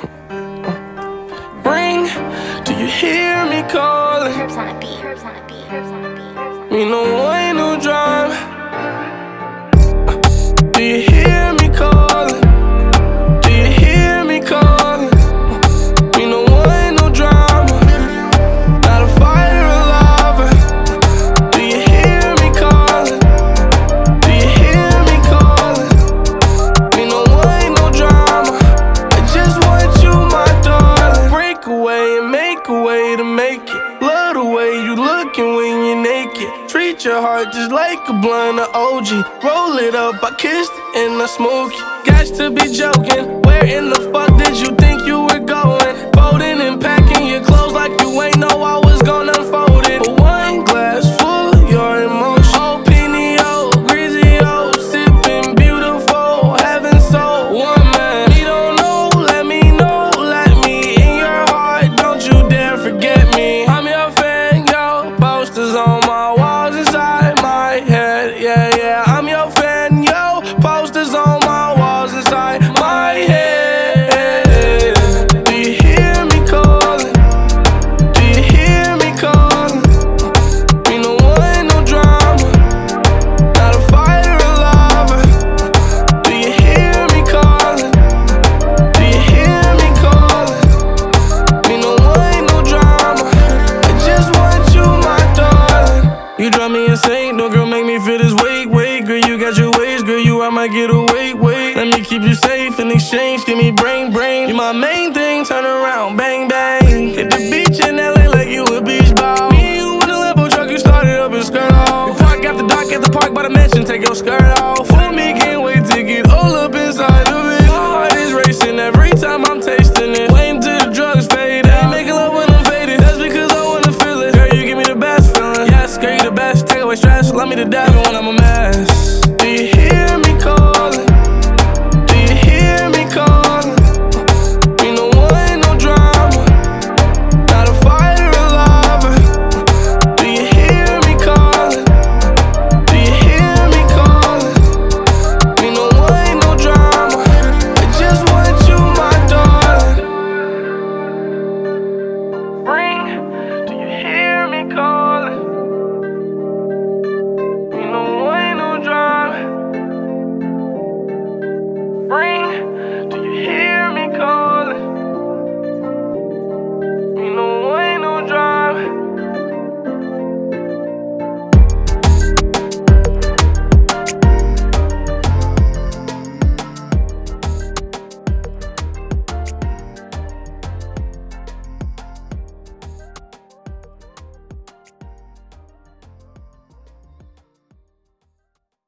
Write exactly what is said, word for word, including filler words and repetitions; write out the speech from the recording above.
Ring, do you hear me calling? Herbs on a beat, herbs on a beat, herbs on a beat, herbs on a beat. Me no way, no drama. Do you hear me calling? Do you hear me calling? Me no way, no drama. Not a fighter or lover. Do you hear me calling? Do you hear me calling? Me no way, no drama. I just want you, my darling. Break away and make a way to make it. Love the way you looking when you're naked. Treat your heart just like a blunt of O G. Roll it up, I kissed it and I smoke it. Got to be joking. Where in the fuck did you think you were going? Folding and packing your clothes like you ain't know I was gonna unfold it. But one glass full of your emotion. Oh, Pinio, Grizio, sipping beautiful, heaven so one man. We don't know, let me know, let me in your heart. Don't you dare forget me. I'm your fan, yo. Posters on my walls inside my head. Yeah, yeah, I'm your fan, yo. Posters on my walls inside my head. Do you hear me calling? Do you hear me calling? Me no one, no drama. Not a fighter or lover. Do you hear me calling? Do you hear me calling? Me no one, no drama. I just want you, my darling. You drive me insane, no girl make me feel this weight, weight. Girl, you got your ways, girl, you I might get away, wait. Let me keep you safe in exchange, give me brain, brain. You my main thing, turn around, bang, bang. Hit the beach in L A like you a beach ball. Me and you in a Lambo truck, you started up and skirt off. We park after dark at the park by the mansion, take your skirt off.